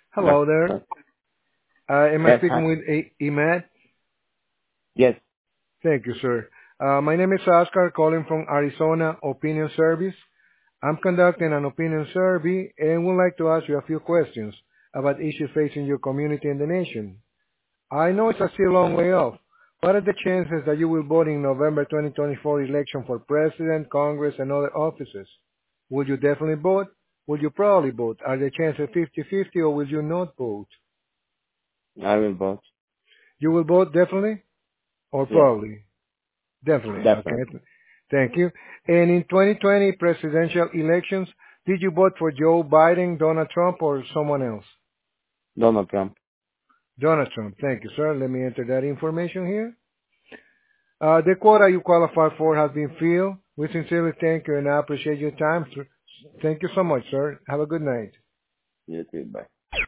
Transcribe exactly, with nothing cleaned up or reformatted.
Yes. Hello there. Uh, am I Yes. Hi. speaking with A- Imad? Yes. Thank you, sir. Uh, my name is Oscar, calling from Arizona Opinion Service. I'm conducting an opinion survey and would like to ask you a few questions about issues facing your community and the nation. I know it's a still long way off. What are the chances that you will vote in November twenty twenty-four election for president, Congress, and other offices? Will you definitely vote? Will you probably vote? Are the chances fifty-fifty or will you not vote? I will vote. You will vote definitely or Yes. probably? Definitely. Definitely. Okay. Thank you. And in twenty twenty presidential elections, did you vote for Joe Biden, Donald Trump, or someone else? Donald Trump. Donald Trump. Thank you, sir. Let me enter that information here. Uh, the quota you qualify for has been filled. We sincerely thank you and I appreciate your time. Thank you so much, sir. Have a good night. You too. Bye.